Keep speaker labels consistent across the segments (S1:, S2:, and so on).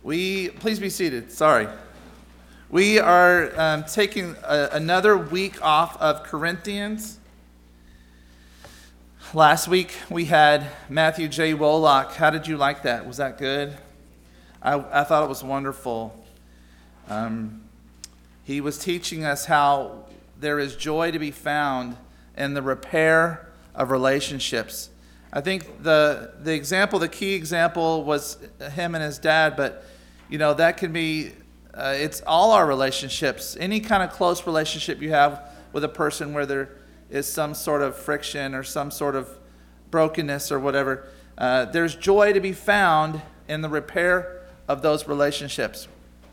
S1: Please be seated. Sorry. We are taking another week off of Corinthians. Last week we had Matthew J. Wolock. How did you like that? Was that good? I thought it was wonderful. He was teaching us how there is joy to be found in the repair of relationships. I think the key example was him and his dad, but that can be, it's all our relationships. Any kind of close relationship you have with a person where there is some sort of friction or some sort of brokenness or whatever, there's joy to be found in the repair of those relationships.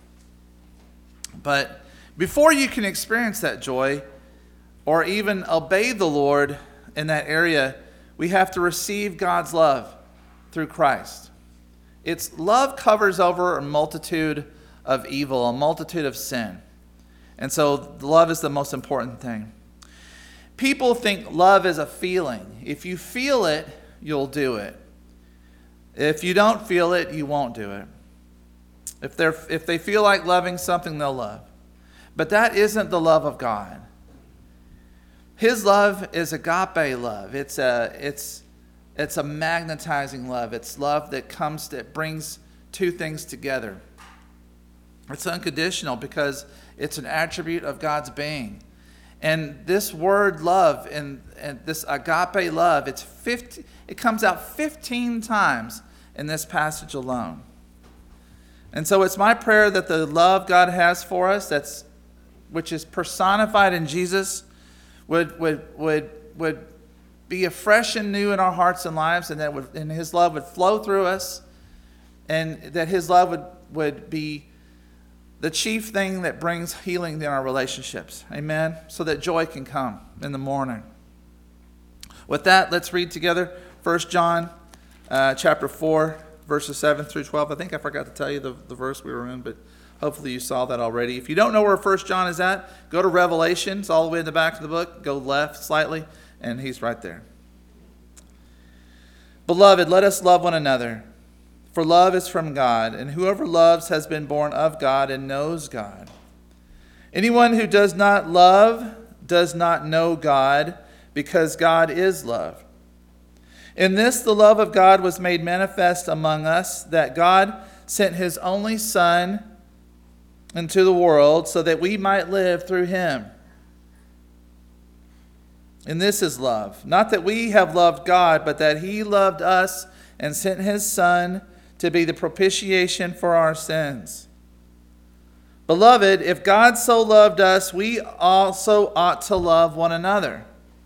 S1: But before you can experience that joy or even obey the Lord in that area, we have to receive God's love through Christ. Its love covers over a multitude of evil, a multitude of sin. And so love is the most important thing. People think love is a feeling. If you feel it, you'll do it. If you don't feel it, you won't do it. If they feel like loving something, they'll love. But that isn't the love of God. His love is agape love. It's a magnetizing love. It's love that brings two things together. It's unconditional because it's an attribute of God's being. And this word love and this agape love, it comes out 15 times in this passage alone. And so it's my prayer that the love God has for us, which is personified in Jesus, would be afresh and new in our hearts and lives, and and His love would flow through us, and that His love would be the chief thing that brings healing in our relationships. Amen? So that joy can come in the morning. With that, let's read together 1 John chapter 4, verses 7 through 12. I think I forgot to tell you the verse we were in, but hopefully you saw that already. If you don't know where 1 John is at, go to Revelation. It's all the way in the back of the book. Go left slightly, and he's right there. Beloved, let us love one another, for love is from God, and whoever loves has been born of God and knows God. Anyone who does not love does not know God, because God is love. In this, the love of God was made manifest among us, that God sent His only Son into the world so that we might live through Him. And this is love. Not that we have loved God, but that He loved us and sent His Son to be the propitiation for our sins. Beloved, if God so loved us, we also ought to love one another.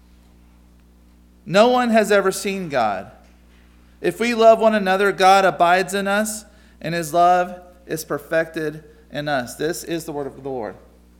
S1: No one has ever seen God. If we love one another, God abides in us, and His love is perfected in us. This is the word of the Lord.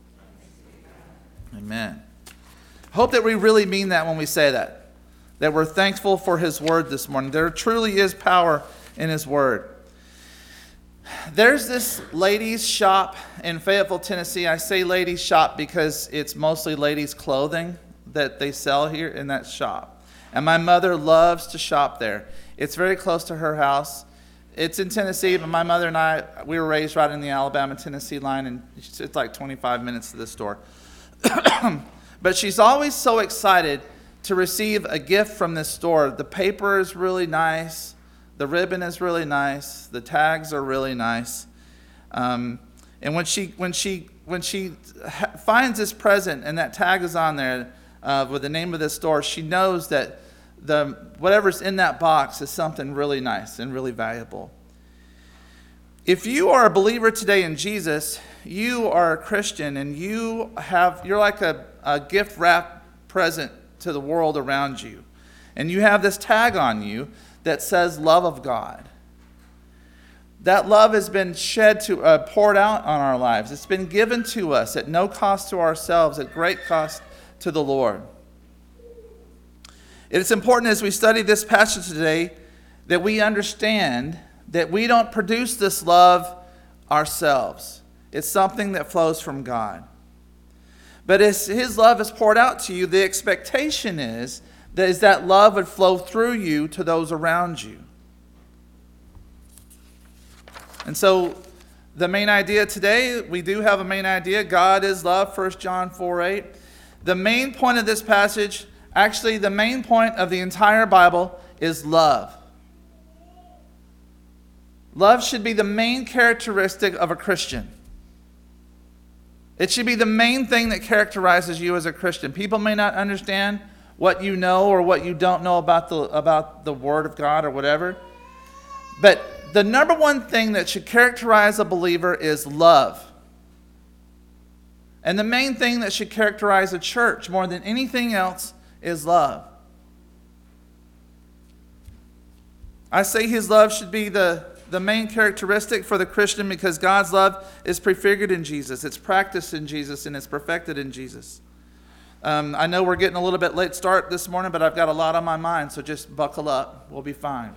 S1: Amen. Hope that we really mean that when we say that we're thankful for His word this morning. There truly is power in His word. There's this ladies' shop in Fayetteville, Tennessee. I say ladies' shop because it's mostly ladies' clothing that they sell here in that shop. And my mother loves to shop there. It's very close to her house. It's in Tennessee, but my mother and I, we were raised right in the Alabama-Tennessee line, and it's like 25 minutes to the store. But she's always so excited to receive a gift from this store. The paper is really nice. The ribbon is really nice. The tags are really nice. And when she finds this present and that tag is on there with the name of this store, she knows that whatever's in that box is something really nice and really valuable. If you are a believer today in Jesus, you are a Christian, and you're like a gift wrapped present to the world around you. And you have this tag on you that says love of God. That love has been poured out on our lives. It's been given to us at no cost to ourselves, at great cost to the Lord. It's important as we study this passage today that we understand that we don't produce this love ourselves. It's something that flows from God. But as His love is poured out to you, the expectation is that love would flow through you to those around you. And so the main idea today, we do have a main idea. God is love, 1 John 4:8. The main point of this passage, actually the main point of the entire Bible, is love. Love should be the main characteristic of a Christian. It should be the main thing that characterizes you as a Christian. People may not understand what you know or what you don't know about the Word of God or whatever. But the number one thing that should characterize a believer is love. And the main thing that should characterize a church more than anything else is love. I say His love should be the main characteristic for the Christian because God's love is prefigured in Jesus. It's practiced in Jesus and it's perfected in Jesus. I know we're getting a little bit late start this morning, but I've got a lot on my mind, so just buckle up. We'll be fine.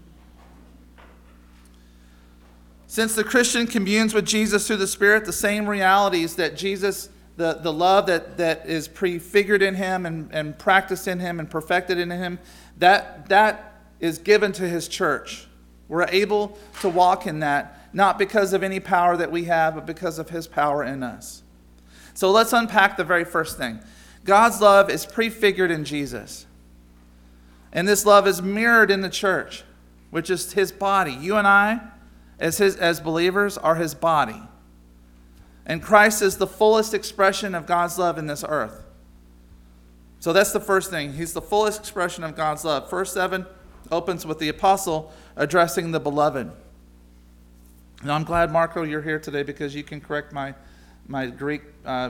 S1: Since the Christian communes with Jesus through the Spirit, the same realities that Jesus, the love that is prefigured in Him and practiced in Him and perfected in Him, that is given to His church. We're able to walk in that, not because of any power that we have, but because of His power in us. So let's unpack the very first thing. God's love is prefigured in Jesus. And this love is mirrored in the church, which is His body. You and I, as believers, are His body. And Christ is the fullest expression of God's love in this earth. So that's the first thing. He's the fullest expression of God's love. Verse 7 opens with the apostle addressing the beloved. And I'm glad, Marco, you're here today because you can correct my Greek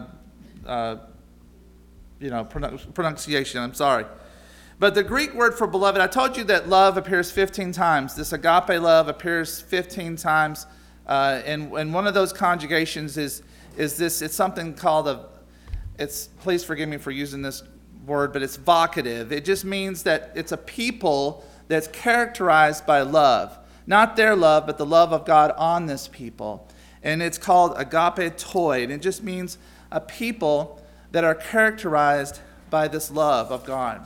S1: pronunciation. I'm sorry. But the Greek word for beloved, I told you that love appears 15 times. This agape love appears 15 times. And one of those conjugations is this. It's something called please forgive me for using this word, but it's vocative. It just means that it's a people that's characterized by love. Not their love, but the love of God on this people. And it's called agape toi. And it just means a people that are characterized by this love of God.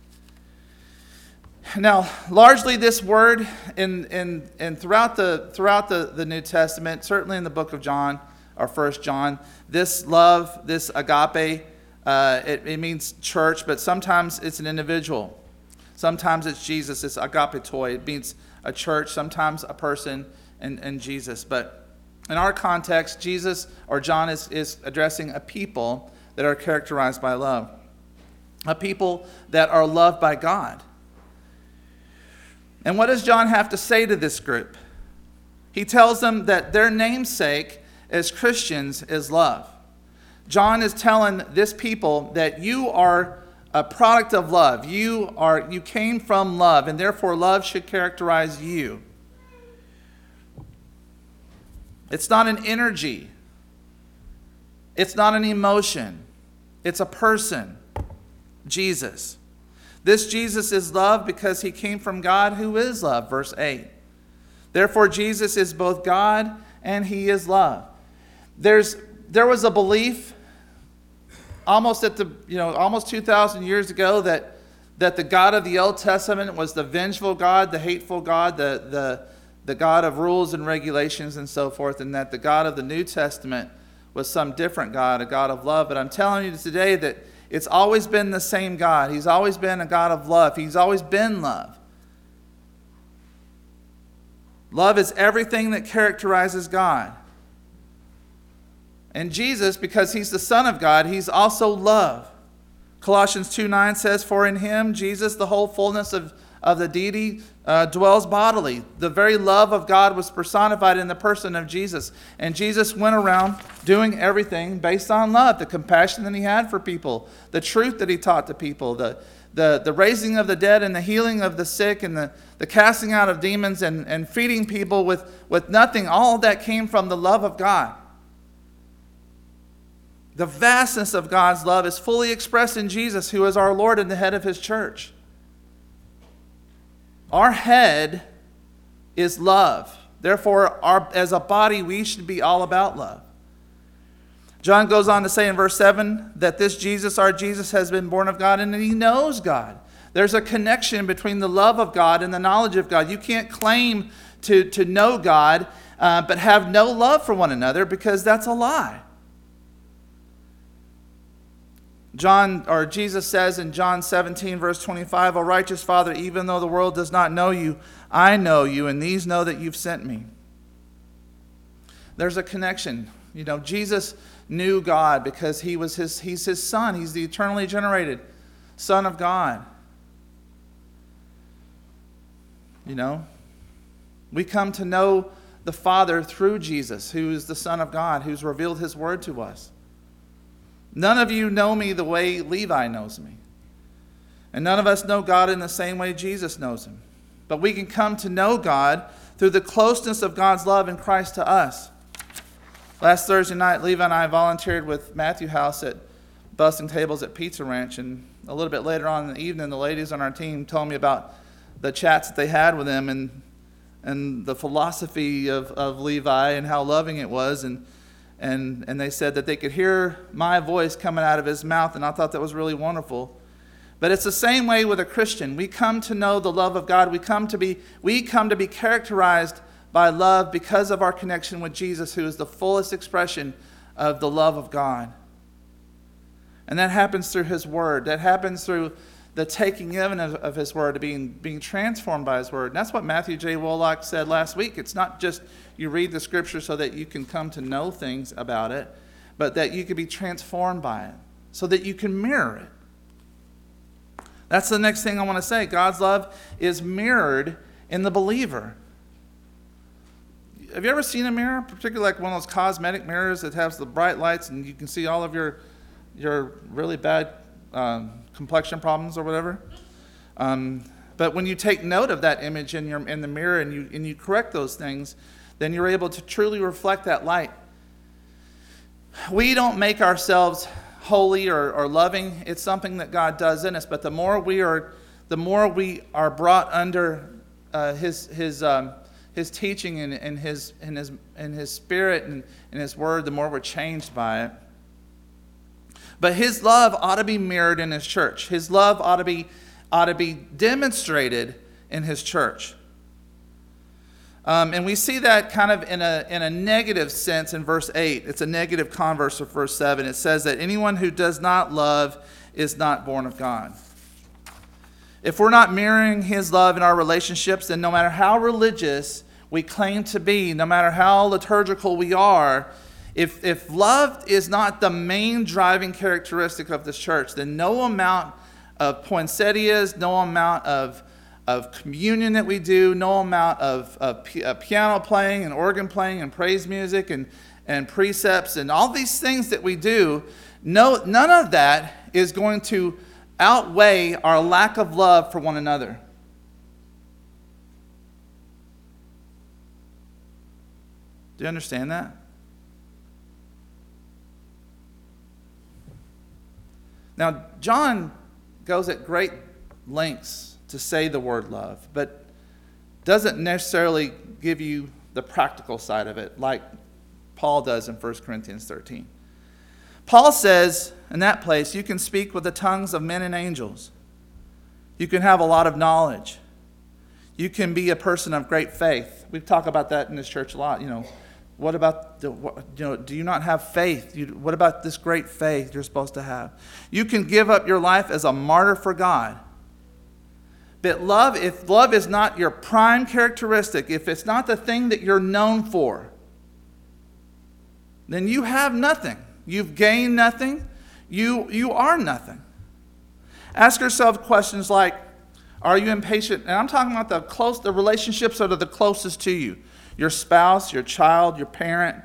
S1: Now, largely this word in throughout the New Testament, certainly in the book of John or 1 John, this love, this agape, it means church, but sometimes it's an individual. Sometimes it's Jesus, it's agape toi. It means a church, sometimes a person and Jesus. But in our context, Jesus or John is addressing a people that are characterized by love. A people that are loved by God. And what does John have to say to this group? He tells them that their namesake as Christians is love. John is telling this people that you are a product of love. You came from love, and therefore love should characterize you. It's not an energy. It's not an emotion. It's a person, Jesus. This Jesus is love because He came from God who is love, verse 8. Therefore Jesus is both God and He is love. There was a belief almost 2,000 years ago that the God of the Old Testament was the vengeful God, the hateful God, the God of rules and regulations and so forth, and that the God of the New Testament was some different God, a God of love. But I'm telling you today that it's always been the same God. He's always been a God of love. He's always been love. Love is everything that characterizes God. And Jesus, because He's the Son of God, He's also love. Colossians 2:9 says, "For in Him, Jesus, the whole fullness of the deity dwells bodily." The very love of God was personified in the person of Jesus. And Jesus went around doing everything based on love, the compassion that He had for people, the truth that He taught to people, the raising of the dead and the healing of the sick and the casting out of demons and feeding people with nothing. All of that came from the love of God. The vastness of God's love is fully expressed in Jesus, who is our Lord and the head of His church. Our head is love. Therefore, as a body, we should be all about love. John goes on to say in verse 7 that this Jesus, our Jesus, has been born of God and that He knows God. There's a connection between the love of God and the knowledge of God. You can't claim to know God but have no love for one another, because that's a lie. Jesus says in John 17, verse 25, "O righteous Father, even though the world does not know you, I know you, and these know that you've sent me." There's a connection. Jesus knew God because he's his son. He's the eternally generated Son of God. We come to know the Father through Jesus, who is the Son of God, who's revealed his word to us. None of you know me the way Levi knows me. And none of us know God in the same way Jesus knows him. But we can come to know God through the closeness of God's love in Christ to us. Last Thursday night, Levi and I volunteered with Matthew House at busting tables at Pizza Ranch. And a little bit later on in the evening, the ladies on our team told me about the chats that they had with him and the philosophy of Levi and how loving it was. And they said that they could hear my voice coming out of his mouth, and I thought that was really wonderful. But it's the same way with a Christian. We come to know the love of God. We come to be characterized by love because of our connection with Jesus, who is the fullest expression of the love of God. And that happens through his word. That happens through the taking in of his word, being transformed by his word. And that's what Matthew J. Wolak said last week. It's not just you read the scripture so that you can come to know things about it, but that you can be transformed by it so that you can mirror it. That's the next thing I want to say. God's love is mirrored in the believer. Have you ever seen a mirror, particularly like one of those cosmetic mirrors that has the bright lights and you can see all of your really bad complexion problems or whatever? But when you take note of that image in the mirror and you correct those things, then you're able to truly reflect that light. We don't make ourselves holy or loving. It's something that God does in us. But the more we are brought under His teaching and His Spirit and His Word, the more we're changed by it. But His love ought to be mirrored in His church. His love ought to be demonstrated in His church. And we see that kind of in a negative sense in verse 8. It's a negative converse of verse 7. It says that anyone who does not love is not born of God. If we're not mirroring His love in our relationships, then no matter how religious we claim to be, no matter how liturgical we are, if love is not the main driving characteristic of this church, then no amount of poinsettias, no amount of communion that we do, no amount of piano playing and organ playing and praise music and precepts and all these things that we do, none of that is going to outweigh our lack of love for one another. Do you understand that? Now, John goes at great lengths to say the word love, but doesn't necessarily give you the practical side of it like Paul does in 1 Corinthians 13. Paul says in that place, you can speak with the tongues of men and angels. You can have a lot of knowledge. You can be a person of great faith. We talk about that in this church a lot. What about, do you not have faith? What about this great faith you're supposed to have? You can give up your life as a martyr for God. But if love is not your prime characteristic, if it's not the thing that you're known for, then you have nothing. You've gained nothing. You are nothing. Ask yourself questions like, are you impatient? And I'm talking about the relationships that are the closest to you. Your spouse, your child, your parent.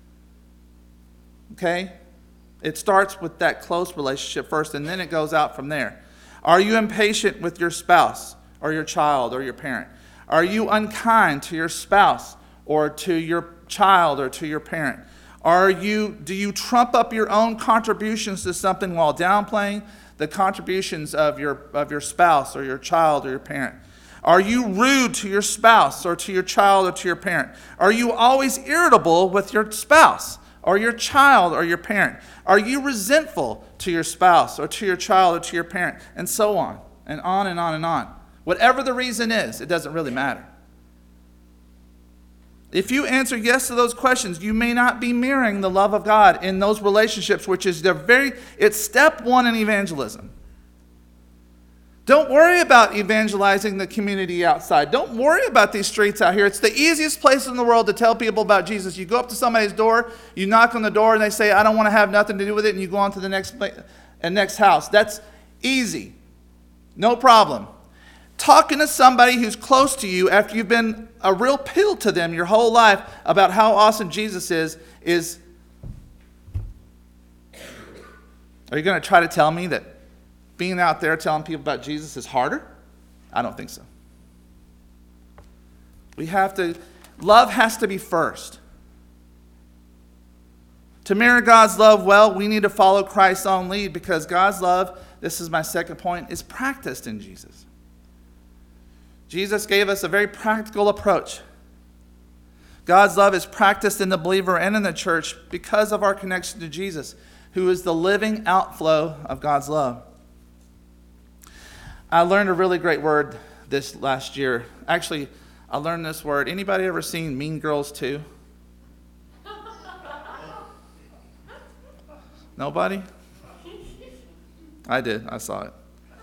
S1: Okay? It starts with that close relationship first, and then it goes out from there. Are you impatient with your spouse or your child or your parent? Are you unkind to your spouse or to your child or to your parent? Do you trump up your own contributions to something while downplaying the contributions of your spouse or your child or your parent? Are you rude to your spouse or to your child or to your parent? Are you always irritable with your spouse or your child or your parent? Are you resentful to your spouse or to your child or to your parent? And so on and on and on and on. Whatever the reason is, it doesn't really matter. If you answer yes to those questions, you may not be mirroring the love of God in those relationships, which is it's step one in evangelism. Don't worry about evangelizing the community outside. Don't worry about these streets out here. It's the easiest place in the world to tell people about Jesus. You go up to somebody's door, you knock on the door, and they say, I don't want to have nothing to do with it, and you go on to the next house. That's easy. No problem. Talking to somebody who's close to you after you've been a real pill to them your whole life about how awesome Jesus is are you going to try to tell me that being out there telling people about Jesus is harder? I don't think so. Love has to be first. To mirror God's love well, we need to follow Christ's own lead, because God's love, this is my second point, is practiced in Jesus. Jesus gave us a very practical approach. God's love is practiced in the believer and in the church because of our connection to Jesus, who is the living outflow of God's love. I learned a really great word this last year. Actually, I learned this word. Anybody ever seen Mean Girls 2? Nobody? I did. I saw it.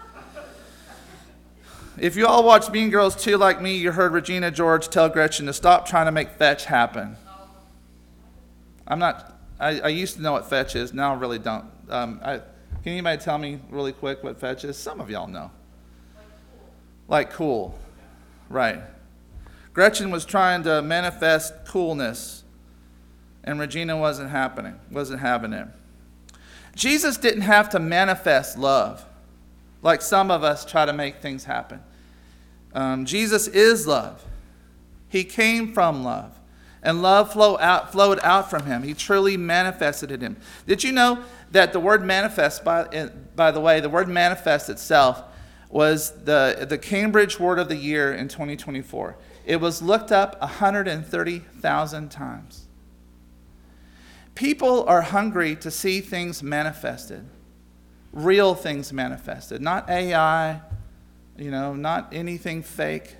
S1: If you all watched Mean Girls 2 like me, you heard Regina George tell Gretchen to stop trying to make fetch happen. I used to know what fetch is. Now I really don't. Can anybody tell me really quick what fetch is? Some of y'all know. Like cool. Right. Gretchen was trying to manifest coolness, and Regina wasn't having it. Jesus didn't have to manifest love like some of us try to make things happen. Jesus is love. He came from love, and love flowed out from him. He truly manifested in him. Did you know that the word manifest, by the way, the word manifest itself was the Cambridge Word of the Year in 2024. It was looked up 130,000 times. People are hungry to see things manifested, real things manifested, not AI, not anything fake.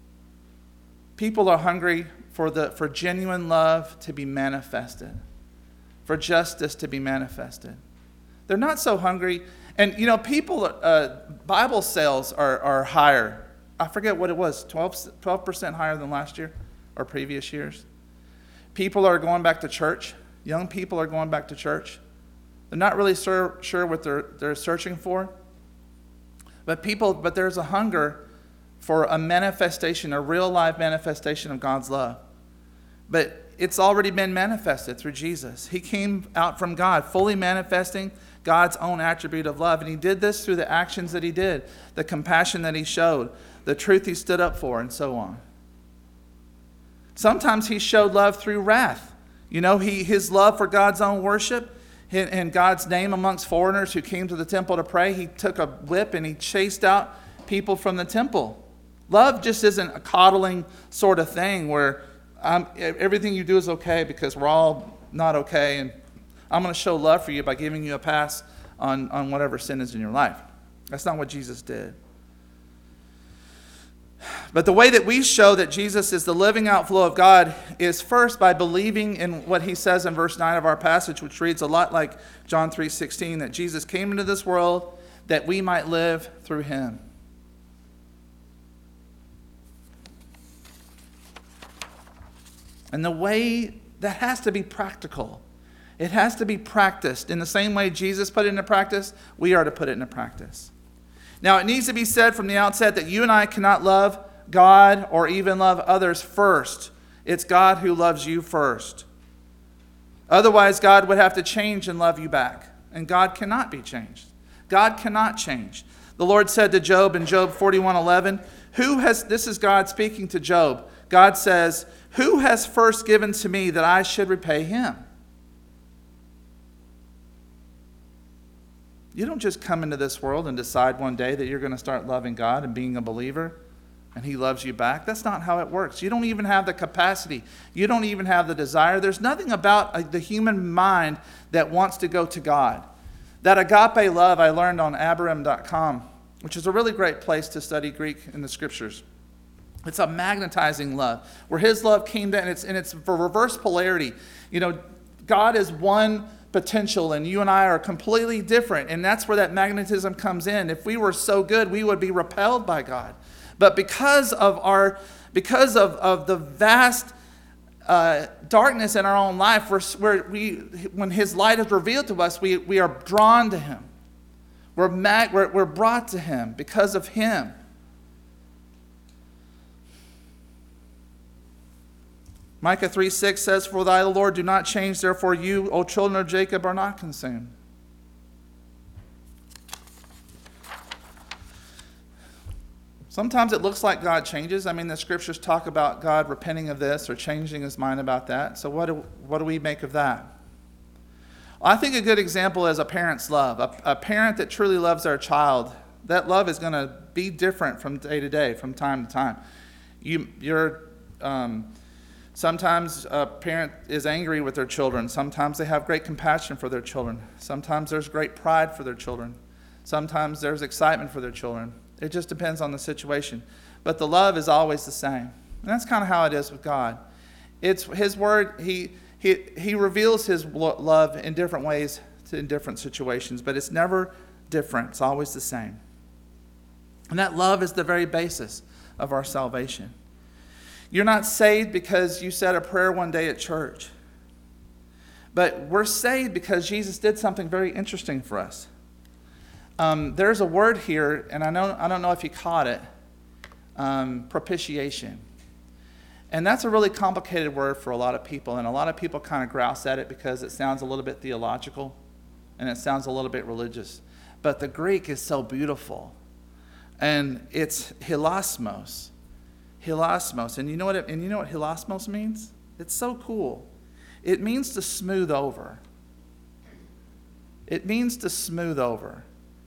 S1: People are hungry for genuine love to be manifested, for justice to be manifested. They're not so hungry. And, people, Bible sales are higher. I forget what it was, 12% higher than last year or previous years. People are going back to church. Young people are going back to church. They're not really sure what they're searching for. But there's a hunger for a manifestation, a real life manifestation of God's love. But it's already been manifested through Jesus. He came out from God, fully manifesting God's own attribute of love. And he did this through the actions that he did, the compassion that he showed, the truth he stood up for, and so on. Sometimes he showed love through wrath. His love for God's own worship and God's name amongst foreigners who came to the temple to pray. He took a whip and he chased out people from the temple. Love just isn't a coddling sort of thing where everything you do is okay because we're all not okay, and I'm going to show love for you by giving you a pass on whatever sin is in your life. That's not what Jesus did. But the way that we show that Jesus is the living outflow of God is first by believing in what he says in verse 9 of our passage, which reads a lot like John 3:16, that Jesus came into this world that we might live through him. And the way that has to be practical. It has to be practiced. In the same way Jesus put it into practice, we are to put it into practice. Now, it needs to be said from the outset that you and I cannot love God or even love others first. It's God who loves you first. Otherwise, God would have to change and love you back. And God cannot be changed. God cannot change. The Lord said to Job in Job 41:11, this is God speaking to Job. God says, "Who has first given to me that I should repay him?" You don't just come into this world and decide one day that you're going to start loving God and being a believer and he loves you back. That's not how it works. You don't even have the capacity. You don't even have the desire. There's nothing about the human mind that wants to go to God. That agape love I learned on Abraham.com, which is a really great place to study Greek in the scriptures. It's a magnetizing love, where his love came down, and it's for reverse polarity. God is one potential, and you and I are completely different, and that's where that magnetism comes in. If we were so good, we would be repelled by God. But because of the vast darkness in our own life, when his light is revealed to us, we are drawn to him. We're brought to him because of him. Micah 3:6 says, "For thy Lord do not change, therefore you, O children of Jacob, are not consumed." Sometimes it looks like God changes. I mean, the scriptures talk about God repenting of this or changing his mind about that. So what do we make of that? I think a good example is a parent's love. A parent that truly loves their child, that love is going to be different from day to day, from time to time. Sometimes a parent is angry with their children. Sometimes they have great compassion for their children. Sometimes there's great pride for their children. Sometimes there's excitement for their children. It just depends on the situation. But the love is always the same. And that's kind of how it is with God. It's his word. He reveals his love in different ways in different situations, but it's never different. It's always the same. And that love is the very basis of our salvation. You're not saved because you said a prayer one day at church. But we're saved because Jesus did something very interesting for us. There's a word here, and I don't know if you caught it, propitiation. And that's a really complicated word for a lot of people, and a lot of people kind of grouse at it because it sounds a little bit theological, and it sounds a little bit religious. But the Greek is so beautiful, and it's hilasmos. Hilasmos. And you know what hilasmos means? It's so cool. It means to smooth over. It means to smooth over.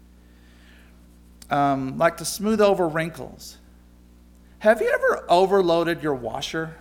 S1: Like to smooth over wrinkles. Have you ever overloaded your washer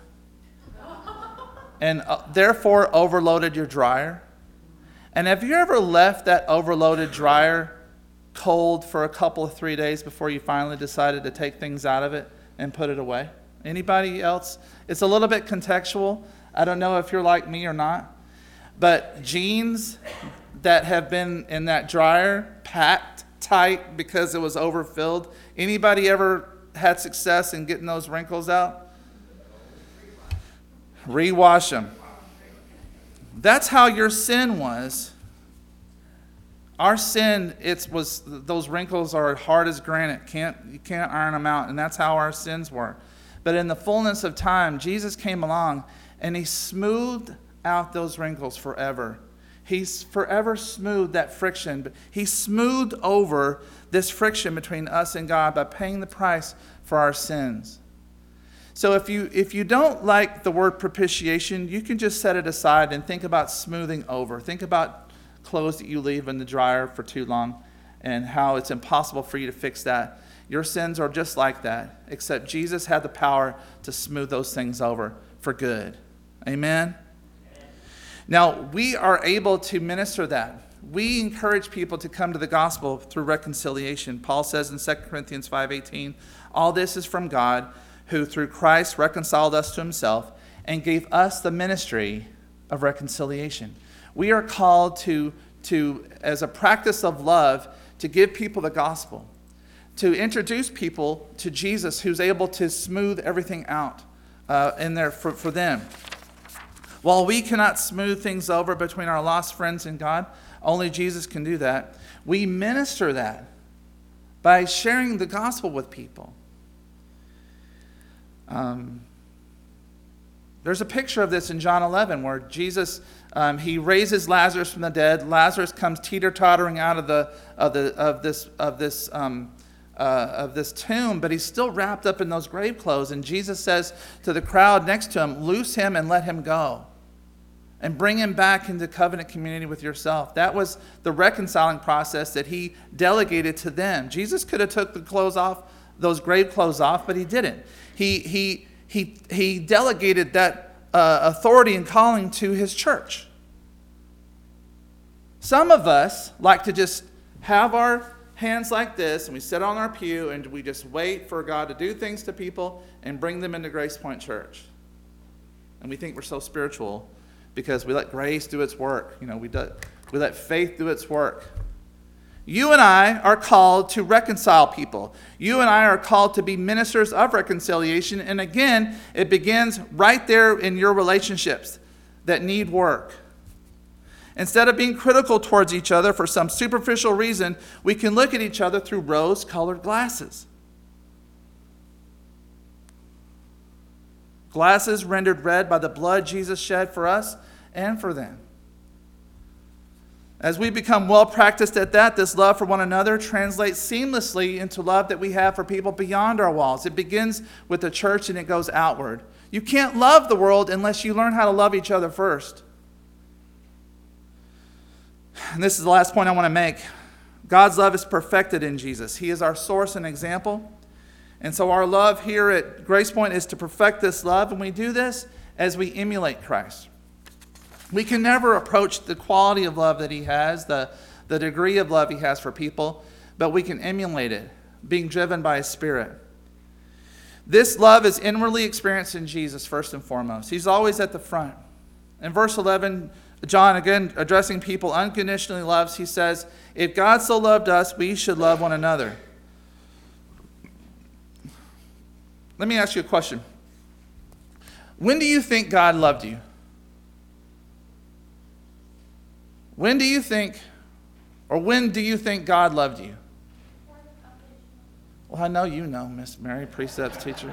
S1: and therefore overloaded your dryer? And have you ever left that overloaded dryer cold for a couple of 3 days before you finally decided to take things out of it and put it away? Anybody else? It's a little bit contextual. I don't know if you're like me or not. But jeans that have been in that dryer packed tight because it was overfilled. Anybody ever had success in getting those wrinkles out? Rewash them. That's how your sin was. Our sin, those wrinkles are hard as granite. You can't iron them out, and that's how our sins were. But in the fullness of time, Jesus came along, and he smoothed out those wrinkles forever. He's forever smoothed that friction. But he smoothed over this friction between us and God by paying the price for our sins. So if you don't like the word propitiation, you can just set it aside and think about smoothing over. Think about clothes that you leave in the dryer for too long and how it's impossible for you to fix that. Your sins are just like that, except Jesus had the power to smooth those things over for good. Amen? Now, we are able to minister that. We encourage people to come to the gospel through reconciliation. Paul says in 2 Corinthians 5:18, all this is from God, who through Christ reconciled us to himself and gave us the ministry of reconciliation. We are called to as a practice of love, to give people the gospel, to introduce people to Jesus, who's able to smooth everything out in there for them. While we cannot smooth things over between our lost friends and God, only Jesus can do that. We minister that by sharing the gospel with people. There's a picture of this in John 11 where Jesus, he raises Lazarus from the dead. Lazarus comes teeter-tottering out of this tomb, but he's still wrapped up in those grave clothes. And Jesus says to the crowd next to him, loose him and let him go. And bring him back into covenant community with yourself. That was the reconciling process that he delegated to them. Jesus could have took the clothes off, those grave clothes off, but he didn't. He delegated that authority and calling to his church. Some of us like to just have our hands like this, and we sit on our pew, and we just wait for God to do things to people and bring them into Grace Point Church. And we think we're so spiritual because we let grace do its work. We let faith do its work. You and I are called to reconcile people. You and I are called to be ministers of reconciliation. And again, it begins right there in your relationships that need work. Instead of being critical towards each other for some superficial reason, we can look at each other through rose-colored glasses. Glasses rendered red by the blood Jesus shed for us and for them. As we become well practiced at that, this love for one another translates seamlessly into love that we have for people beyond our walls. It begins with the church and it goes outward. You can't love the world unless you learn how to love each other first. And this is the last point I want to make. God's love is perfected in Jesus. He is our source and example. And so our love here at Grace Point is to perfect this love, and we do this as we emulate Christ. We can never approach the quality of love that he has, the degree of love he has for people, but we can emulate it, being driven by his Spirit. This love is inwardly experienced in Jesus first and foremost. He's always at the front. In verse 11, John, again, addressing people unconditionally loves, he says, if God so loved us, we should love one another. Let me ask you a question. When do you think God loved you? When do you think God loved you? Well, I know you know, Miss Mary, precepts teacher.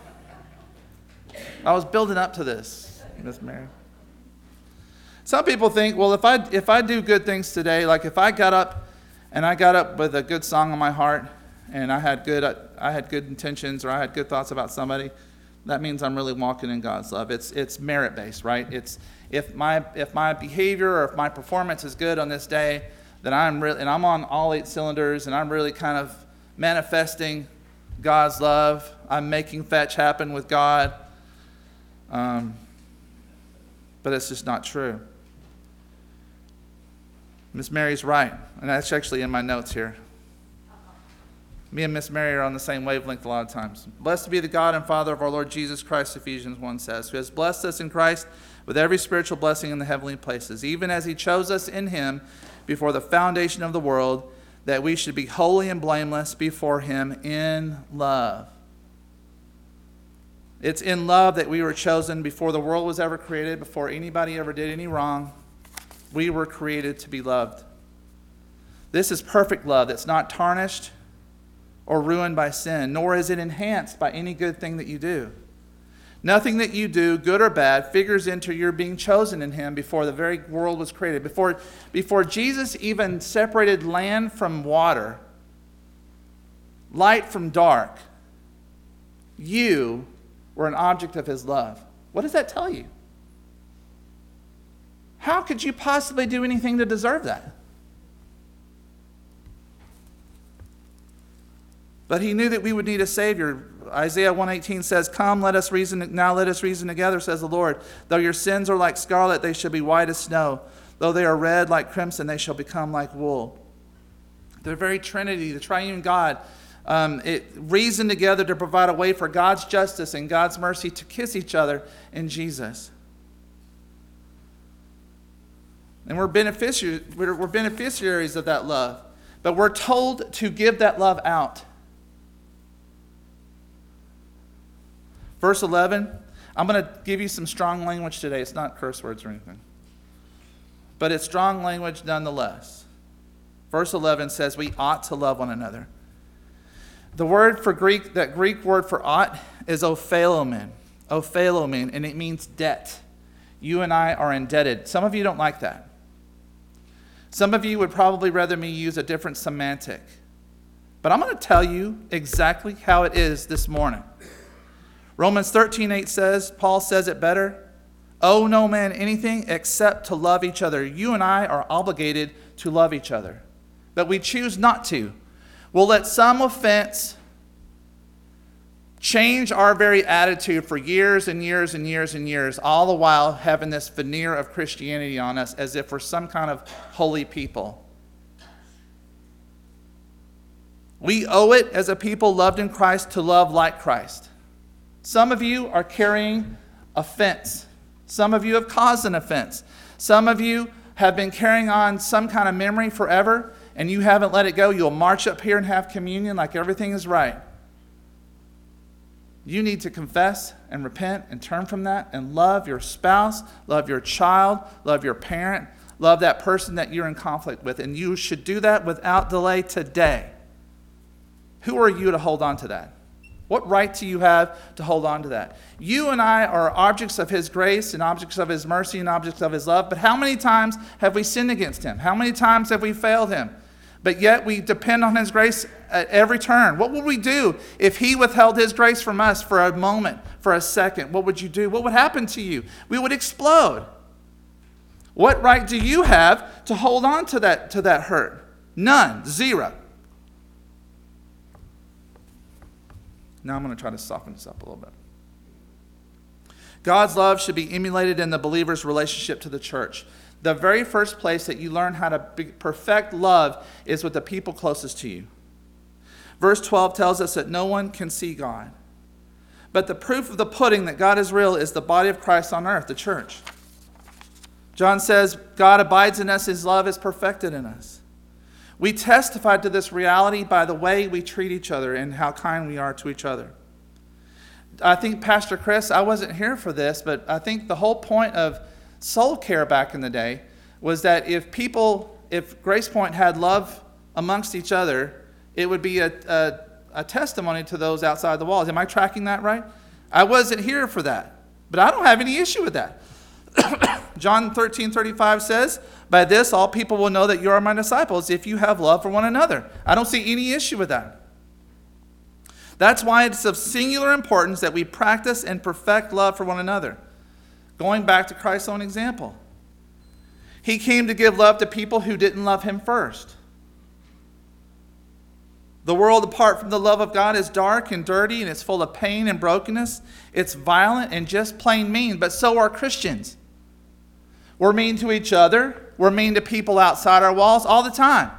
S1: I was building up to this, Miss Mary. Some people think, well, if I do good things today, like if I got up with a good song on my heart, and I had good intentions, or I had good thoughts about somebody, that means I'm really walking in God's love. It's merit-based, right? It's if my behavior or if my performance is good on this day, then I'm on all 8 cylinders, and I'm really kind of manifesting God's love. I'm making fetch happen with God. But it's just not true. Miss Mary's right, and that's actually in my notes here. Me and Miss Mary are on the same wavelength a lot of times. Blessed be the God and Father of our Lord Jesus Christ, Ephesians 1 says, who has blessed us in Christ with every spiritual blessing in the heavenly places, even as he chose us in him before the foundation of the world, that we should be holy and blameless before him in love. It's in love that we were chosen before the world was ever created, before anybody ever did any wrong. We were created to be loved. This is perfect love that's not tarnished or ruined by sin, nor is it enhanced by any good thing that you do. Nothing that you do, good or bad, figures into your being chosen in him before the very world was created. Before Jesus even separated land from water, light from dark, you were an object of his love. What does that tell you? How could you possibly do anything to deserve that? But he knew that we would need a Savior. Isaiah 1:18 says, come, let us reason together, says the Lord. Though your sins are like scarlet, they shall be white as snow. Though they are red like crimson, they shall become like wool. The very Trinity, the triune God, it reasoned together to provide a way for God's justice and God's mercy to kiss each other in Jesus. And we're beneficiaries of that love. But we're told to give that love out. Verse 11, I'm going to give you some strong language today. It's not curse words or anything. But it's strong language nonetheless. Verse 11 says we ought to love one another. The word for Greek, that Greek word for ought, is opheilomen, and it means debt. You and I are indebted. Some of you don't like that. Some of you would probably rather me use a different semantic. But I'm going to tell you exactly how it is this morning. Romans 13:8 says, Paul says it better, owe no man anything except to love each other. You and I are obligated to love each other, but we choose not to. We'll let some offense change our very attitude for years and years and years and years, all the while having this veneer of Christianity on us as if we're some kind of holy people. We owe it as a people loved in Christ to love like Christ. Some of you are carrying offense. Some of you have caused an offense. Some of you have been carrying on some kind of memory forever, and you haven't let it go. You'll march up here and have communion like everything is right. You need to confess and repent and turn from that and love your spouse, love your child, love your parent, love that person that you're in conflict with. And you should do that without delay today. Who are you to hold on to that? What right do you have to hold on to that? You and I are objects of His grace and objects of His mercy and objects of His love. But how many times have we sinned against Him? How many times have we failed Him? But yet we depend on His grace at every turn. What would we do if He withheld His grace from us for a moment, for a second? What would you do? What would happen to you? We would explode. What right do you have to hold on to that hurt? None. Zero. Now I'm going to try to soften this up a little bit. God's love should be emulated in the believer's relationship to the church. The very first place that you learn how to perfect love is with the people closest to you. Verse 12 tells us that no one can see God. But the proof of the pudding that God is real is the body of Christ on earth, the church. John says, God abides in us, His love is perfected in us. We testify to this reality by the way we treat each other and how kind we are to each other. I think, Pastor Chris, I wasn't here for this, but I think the whole point of soul care back in the day was that if Grace Point had love amongst each other, it would be a testimony to those outside the walls. Am I tracking that right? I wasn't here for that, but I don't have any issue with that. John 13:35 says, by this all people will know that you are my disciples if you have love for one another. I don't see any issue with that. That's why it's of singular importance that we practice and perfect love for one another. Going back to Christ's own example. He came to give love to people who didn't love Him first. The world apart from the love of God is dark and dirty, and it's full of pain and brokenness. It's violent and just plain mean, but so are Christians. We're mean to each other. We're mean to people outside our walls all the time.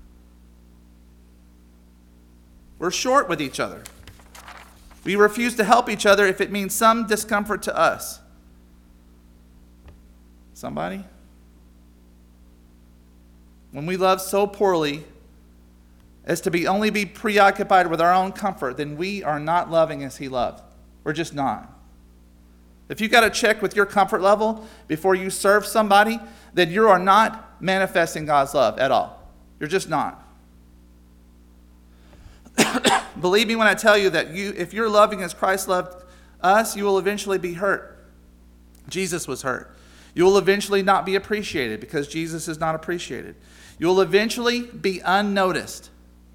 S1: We're short with each other. We refuse to help each other if it means some discomfort to us. Somebody? When we love so poorly as to only be preoccupied with our own comfort, then we are not loving as He loved. We're just not. If you've got to check with your comfort level before you serve somebody, then you are not manifesting God's love at all. You're just not. Believe me when I tell you that if you're loving as Christ loved us, you will eventually be hurt. Jesus was hurt. You will eventually not be appreciated because Jesus is not appreciated. You will eventually be unnoticed.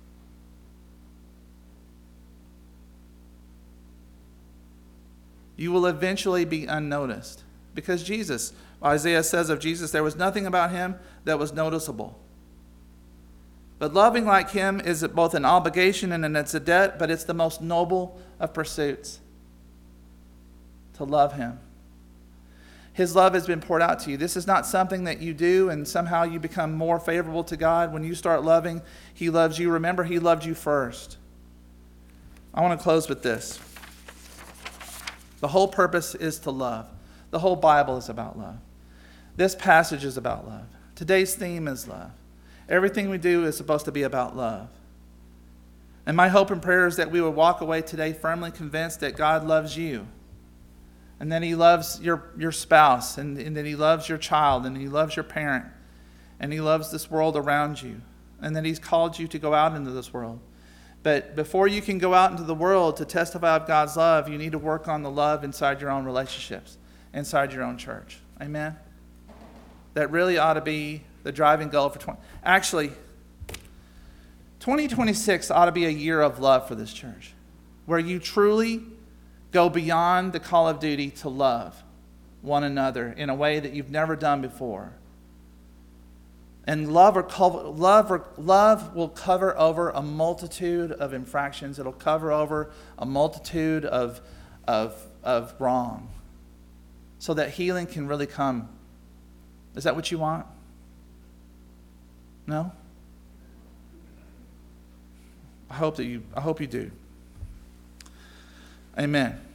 S1: You will eventually be unnoticed because Jesus, Isaiah says of Jesus, there was nothing about Him that was noticeable. But loving like Him is both an obligation and it's a debt, but it's the most noble of pursuits to love Him. His love has been poured out to you. This is not something that you do and somehow you become more favorable to God. When you start loving, He loves you. Remember, He loved you first. I want to close with this. The whole purpose is to love. The whole Bible is about love. This passage is about love. Today's theme is love. Everything we do is supposed to be about love. And my hope and prayer is that we would walk away today firmly convinced that God loves you. And that He loves your spouse. And that He loves your child. And He loves your parent. And He loves this world around you. And that He's called you to go out into this world. But before you can go out into the world to testify of God's love, you need to work on the love inside your own relationships, inside your own church. Amen? That really ought to be the driving goal for 2026 ought to be a year of love for this church, where you truly go beyond the call of duty to love one another in a way that you've never done before. And love will cover over a multitude of infractions. It'll cover over a multitude of wrong, so that healing can really come. Is that what you want? No? I hope you do. Amen.